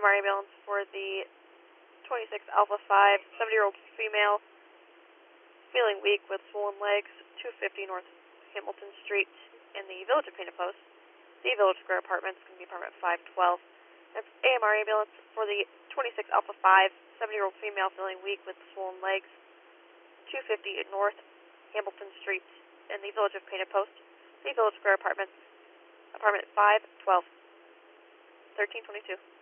AMR ambulance for the 26 Alpha 5, 70-year-old female, feeling weak with swollen legs, 250 North Hamilton Street in the Village of Painted Post. The Village Square Apartments, going to be apartment 512. That's AMR ambulance for the 26 Alpha 5, 70-year-old female feeling weak with swollen legs, 250 North Hamilton Street in the Village of Painted Post. The Village Square Apartments, apartment 512, 1322.